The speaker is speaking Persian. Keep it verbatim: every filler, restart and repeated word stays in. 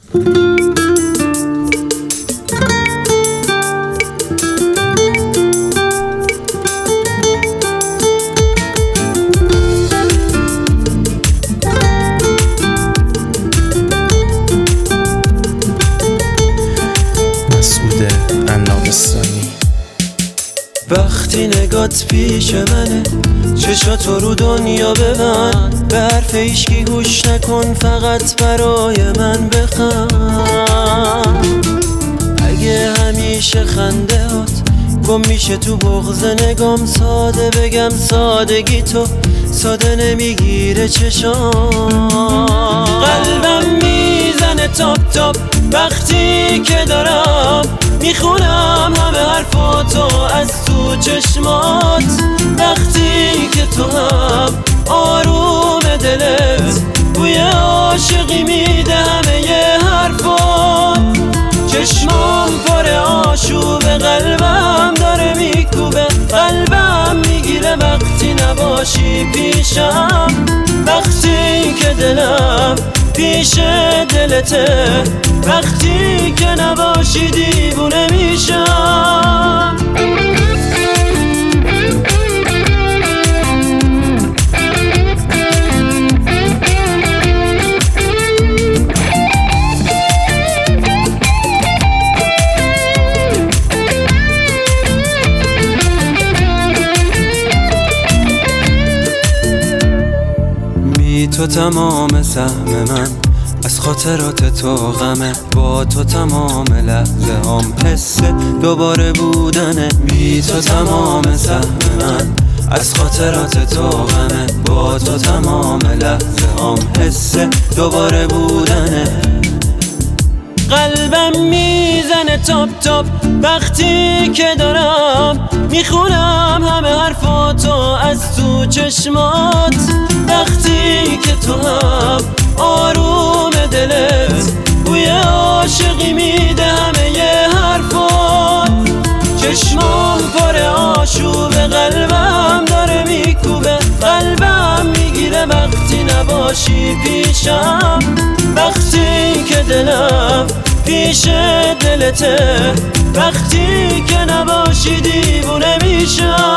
وقتی نگات پیش منه چشاتو رو دنیا ببند، به حرف هیچکی گوش نکن، فقط برای من بخند. اگه همیشه خنده هات گم میشه تو بغض نگام، ساده بگم سادگی تو ساده نمیگیره چشام. قلبم میزنه تاپ تاپ وقتی که دارم میخونم همه حرفاتو از تو چشمات، وقتی که تو هم آروم دلت بوی عاشقی میده همه ی حرفات. چشمام پر آشوب قلبم داره میکوبه، قلبم میگیره وقتی نباشی پیشم، وقتی که دلم پیش دلته، وقتی که نباشی دیوونه میشم. بی تو تمام سهم من از خاطرات تو غمه، با تو تمام لحظه هم حس دوباره بودنه. بی تو تمام سهم من از خاطرات تو غمه، با تو تمام لحظه هم حس دوباره بودنه. قلبم میزنه تاپ تاپ وقتی که دارم میخونم همه حرفاتو از تو چشمات، وقتی که تو هم آروم دلت بوی عاشقی میده همه ی حرفات. چشمام پر آشوب قلبم داره میکوبه، قلبم میگیره وقتی نباشی پیشم، وقتی که دلم پیش دلته، وقتی که نباشی دیوونه میشم.